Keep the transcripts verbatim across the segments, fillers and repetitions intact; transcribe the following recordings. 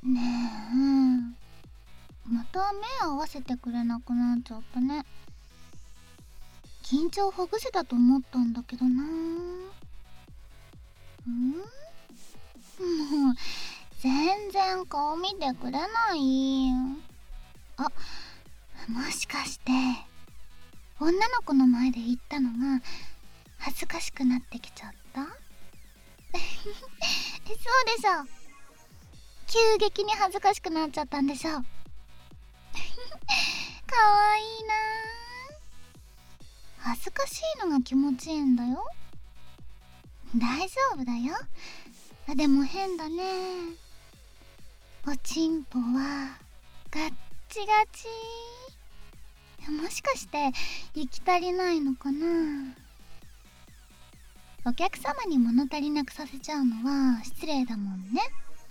ねえ、うん、また目合わせてくれなくなっちゃったね。緊張ほぐせたと思ったんだけどな。ん？もう全然顔見てくれない。あ、もしかして女の子の前で言ったのが恥ずかしくなってきちゃった？そうでしょ。急激に恥ずかしくなっちゃったんでしょ。かわいいな。恥ずかしいのが気持ちいいんだよ。大丈夫だよ。あ、でも変だね。おちんぽはガッチガチ。もしかして息足りないのかな。お客様に物足りなくさせちゃうのは失礼だもんね。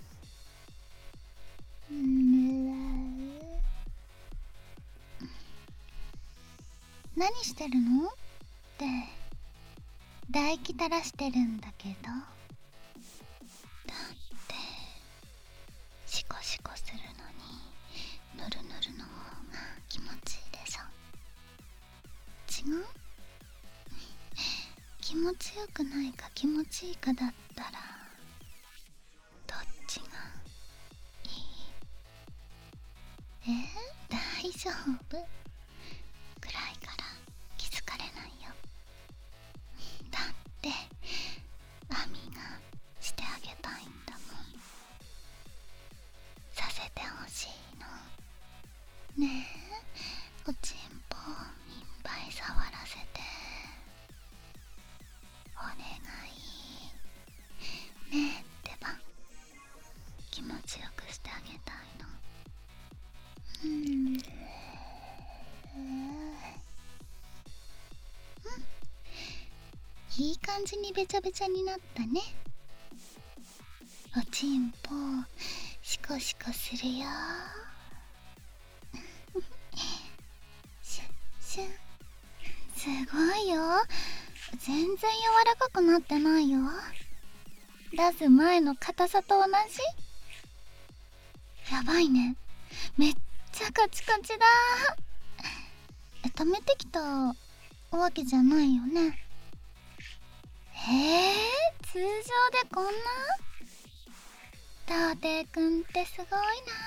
何してるのって唾液垂らしてるんだけど。だってシコシコするのにぬるぬるの方が気持ちいいでしょ。違う？気持ちよくないか気持ちいいかだったらどっちがいい？え？大丈夫？暗いから気づかれないよ。だってアミがしてあげたいんだもん。させてほしいの。ねえ、おちんぽいっぱい触らせてお願いねえってば。気持ちよくしてあげたいの。うん、いい感じにべちゃべちゃになったね。おちんぽシコシコするよ。シュッシュッ。すごいよ。全然柔らかくなってないよ。出す前の硬さと同じ。やばいね、めっちゃカチカチだ。え、溜めてきたわけじゃないよね。えー、通常でこんな？タオテイくんってすごいな。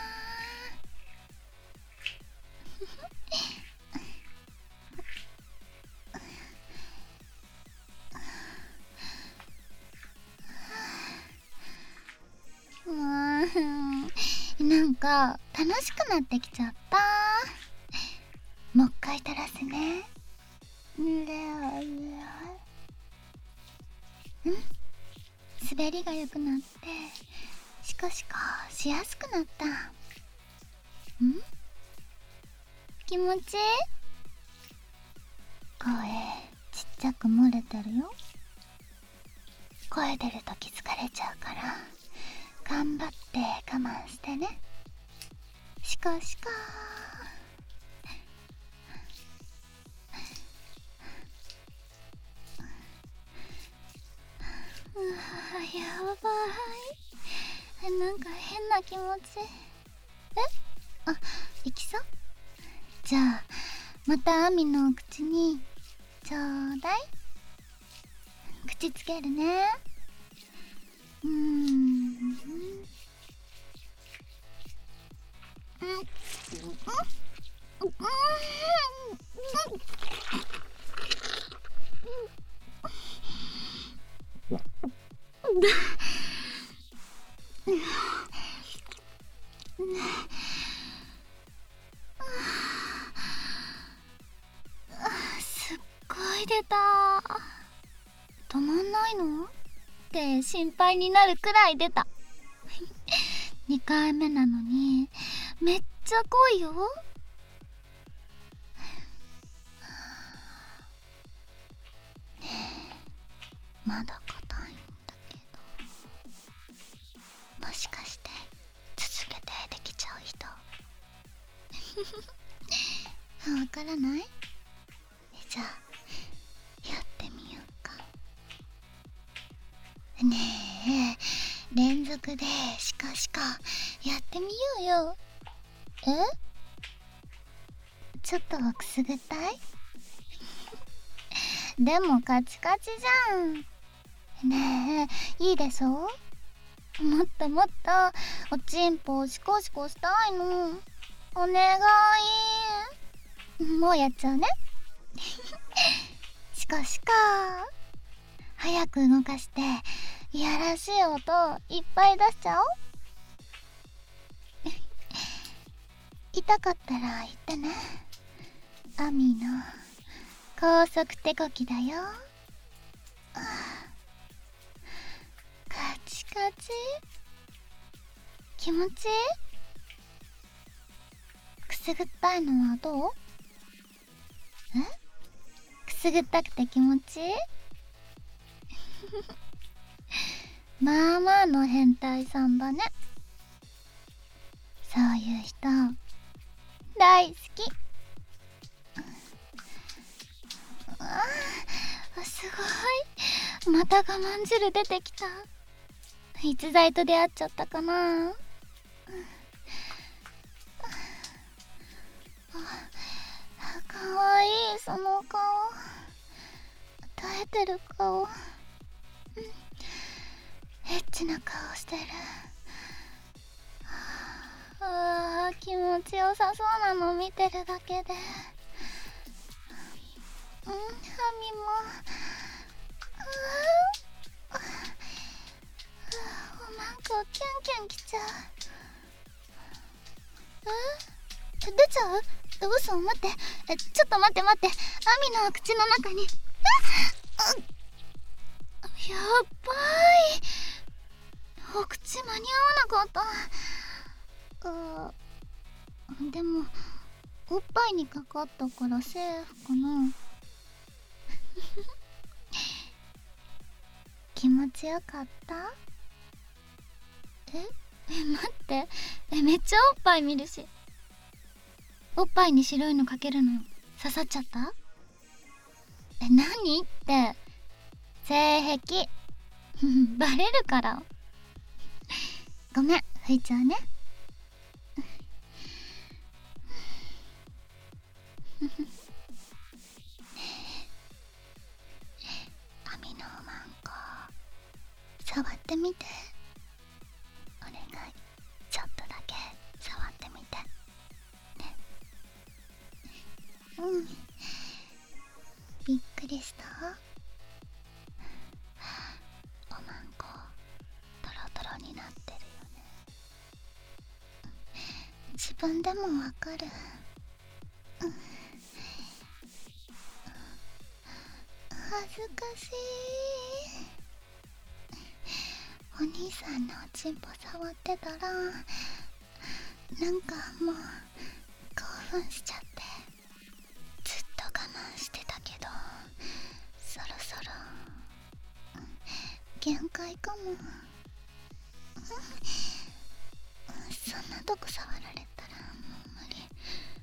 うーん、なんか楽しくなってきちゃった。もう一回垂らすね。うん、滑りが良くなってシコシコしやすくなった。ん？気持ちいい？声ちっちゃく漏れてるよ。声出ると気づかれちゃうから頑張って我慢してね。シコシコ。うわ、やばい。なんか変な気持ち。え？あ、いきそう？じゃあまたアミのお口にちょうだい。口つけるね。うーん、うんうんうんすっごい出た。止まんないのって心配になるくらい出た。にかいめなのにめっちゃ濃いよ。ねえ、まだ硬いんだけど、もしかして続けてできちゃう人？わからない？じゃあやってみようか。ねえ、連続くでしかしかやってみようよ。え？ちょっとくすぐったい？でもカチカチじゃん。ねえ、いいでしょ？もっともっとおちんぽをシコシコしたいの。お願い。もうやっちゃうね。シコシコ。早く動かしていやらしい音いっぱい出しちゃおう。痛かったら言ってね。アミの高速手こきだよ。カチカチ。気持ちいい？くすぐったいのはどう？え？くすぐったくて気持ちいい？まあまあの変態さんだね。そういう人大好き。ああ、すごい。また我慢汁出てきた。逸材と出会っちゃったかな。かわいいその顔。耐えてる顔。エッチな顔してる。あー、気持ちよさそうなの見てるだけで。うん、ハミも。あーおまんこキュンキュンきちゃう。え？出ちゃう？嘘、待って。え、ちょっと待って待って。アミの口の中に。あっ、やっばい。お口間に合わなかった。あ、でもおっぱいにかかったからセーフかな。気持ちよかった？ええ、待って。え、めっちゃおっぱい見るし。おっぱいに白いのかけるの刺さっちゃった？え、何って。性癖。バレるから。ごめん、拭いちゃうね。アミのおまんこ触ってみて。お願い、ちょっとだけ触ってみてね。うん、びっくりした？おまんこトロトロになってるよね。自分でもわかる。うん、恥ずかしい。お兄さんのおちんぽ触ってたらなんかもう興奮しちゃって、ずっと我慢してたけどそろそろ限界かも。そんなとこ触られたらもう無理。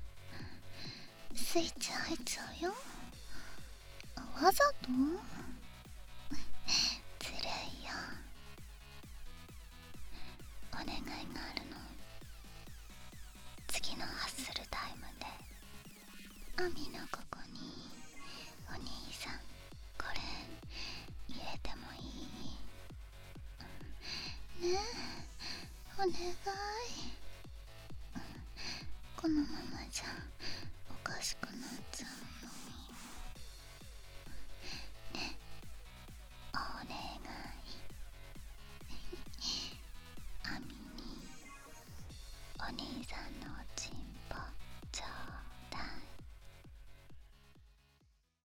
スイッチ入っちゃうよ。わざと？ずるいよ。お願いがあるの。次のハッスルタイムでアミのここにお兄さんこれ入れてもいい？ねえ、お願い。このままじゃおかしくなっちゃうよ。ね、お願い。アミにお兄さんのお